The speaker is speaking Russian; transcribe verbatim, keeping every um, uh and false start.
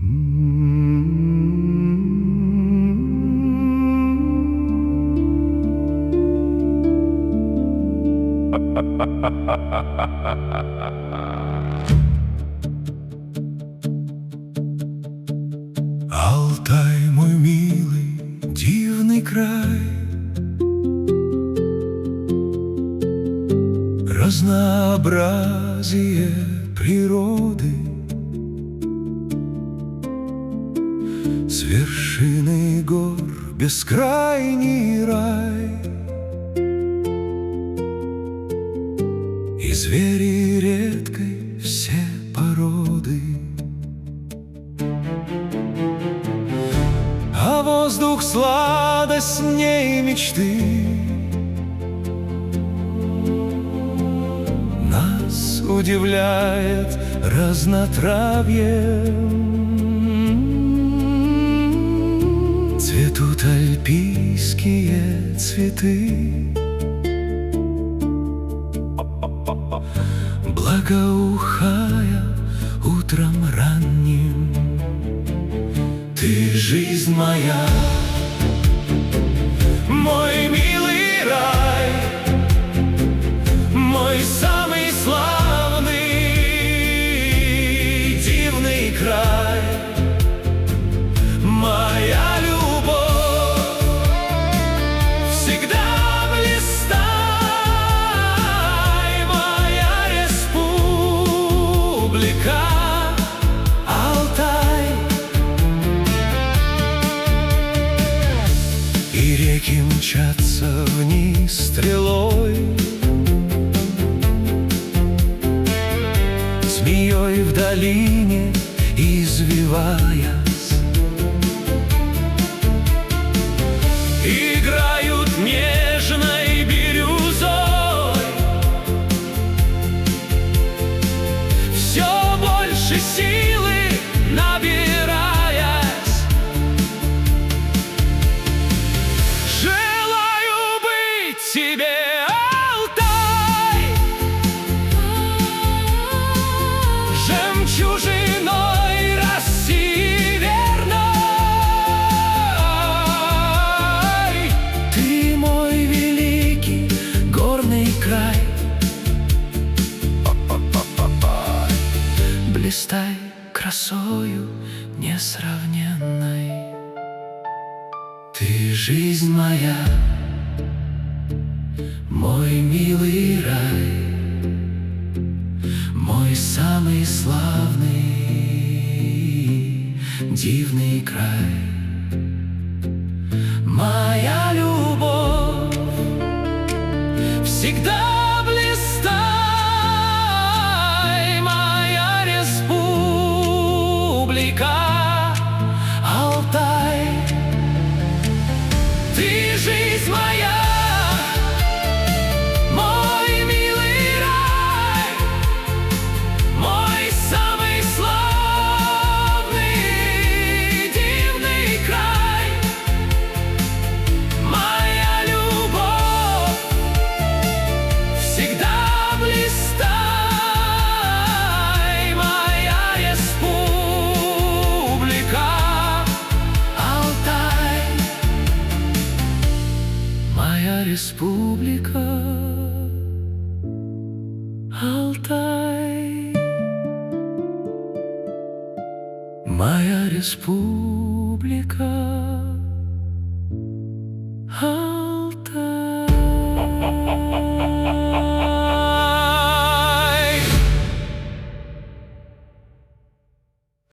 Алтай, мой милый, дивный край, разнообразие природы, с вершины гор бескрайний рай, и звери редкой все породы, а воздух сладостней мечты. Нас удивляет разнотравьем, цветут альпийские цветы, благоухая утром ранним. Ты жизнь моя, мой милый рай, мой самый славный дивный край, моя любовь всегда блистай, моя республика Алтай. И реки мчатся вниз стрелой, змеей в долине извиваясь, играют нежной бирюзой, все больше силы набираясь. Желаю быть тебе, жемчужиной России верной. Ты мой великий горный край, блистай красою несравненной. Ты жизнь моя, мой милый рай, мой самый славный дивный край, моя любовь всегда блистай, моя республика Алтай. Ты жизнь моя, республика Алтай, моя республика.